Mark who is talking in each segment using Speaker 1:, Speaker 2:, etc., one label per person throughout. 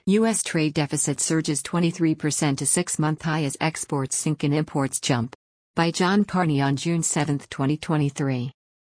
Speaker 1: U.S. trade deficit surges 23% to six-month high as exports sink and imports jump. By John Carney on June 7, 2023.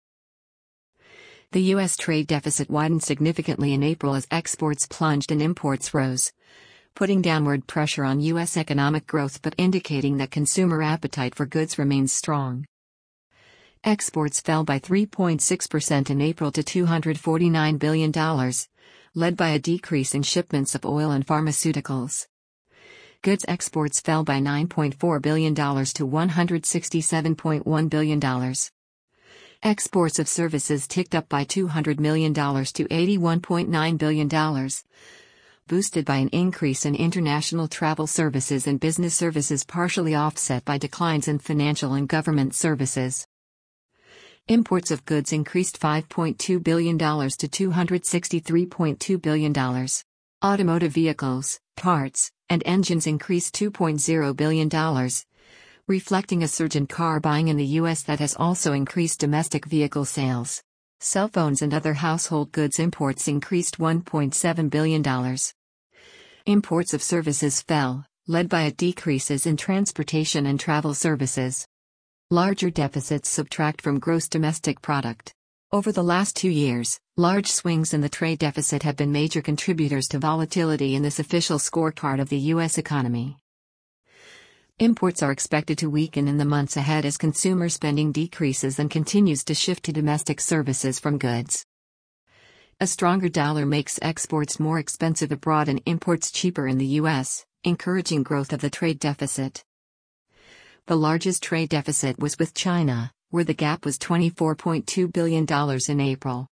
Speaker 1: The U.S. trade deficit widened significantly in April as exports plunged and imports rose, putting downward pressure on U.S. economic growth but indicating that consumer appetite for goods remains strong. Exports fell by 3.6% in April to $249 billion, led by a decrease in shipments of oil and pharmaceuticals. Goods exports fell by $9.4 billion to $167.1 billion. Exports of services ticked up by $200 million to $81.9 billion, boosted by an increase in international travel services and business services, partially offset by declines in financial and government services. Imports of goods increased $5.2 billion to $263.2 billion. Automotive vehicles, parts, and engines increased $2.0 billion, reflecting a surge in car buying in the U.S. that has also increased domestic vehicle sales. Cell phones and other household goods imports increased $1.7 billion. Imports of services fell, led by decreases in transportation and travel services. Larger deficits subtract from gross domestic product. Over the last 2 years, large swings in the trade deficit have been major contributors to volatility in this official scorecard of the U.S. economy. Imports are expected to weaken in the months ahead as consumer spending decreases and continues to shift to domestic services from goods. A stronger dollar makes exports more expensive abroad and imports cheaper in the U.S., encouraging growth of the trade deficit. The largest trade deficit was with China, where the gap was $24.2 billion in April.